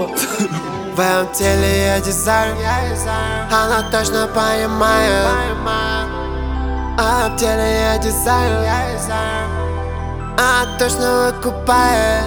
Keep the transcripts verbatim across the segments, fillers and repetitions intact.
В этом теле я дизайн, она точно понимает. А в теле я дизайн, она точно выкупает.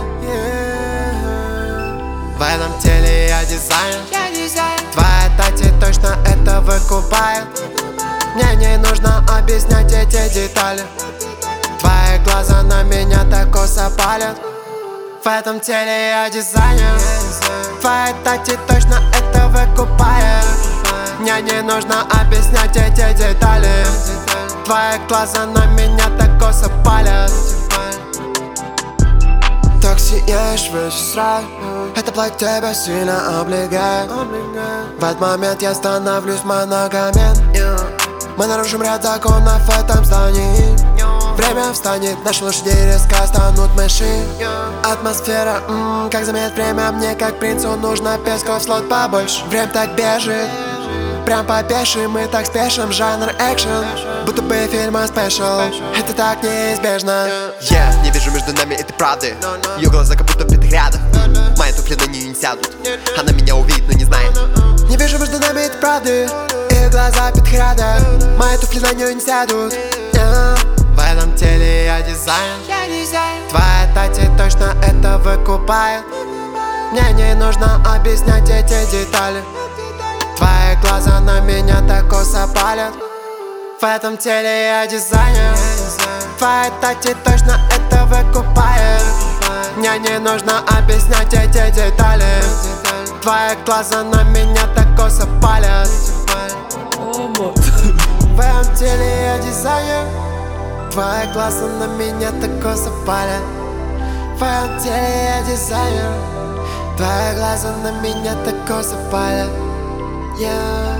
В этом теле я дизайн, твоя тати точно это выкупает. Мне не нужно объяснять эти детали. Твои глаза на меня так косо палят. В этом теле я дизайнер, твоя тати точно это выкупает. Мне не нужно объяснять эти детали. Твои глаза на меня так косо палят. Так сияешь весь сразу, это платье тебя сильно облегает. В этот момент я становлюсь моногамен. Мы нарушим ряд законов в этом здании. Время встанет, наши лошади резко станут мыши. Атмосфера, м-м, как замедлит время. Мне как принцу нужно песков слот побольше. Время так бежит, прям по пешим. Мы так спешим, жанр экшен, будто бы фильма спешл. Это так неизбежно. Я yeah, не вижу между нами этой правды. Ее глаза как будто в пятых рядах. Мои туфли на нее не сядут. Она меня увидит, но не знает. Не вижу между нами этой правды. Их глаза в пятых рядах. Мои туфли на нее не сядут. yeah. В этом теле я дизайн, твоя тати точно это выкупает. Мне не нужно объяснять эти детали. Твои глаза на меня так косо палят. В этом теле я дизайнер, твоя тати точно это выкупает. Мне не нужно объяснять эти детали. Твои глаза на меня так косо палят. В этом теле я дизайнер, твои глаза на меня так косо палят. В этом теле я дизайнер, твои глаза на меня так косо палят. Yeah.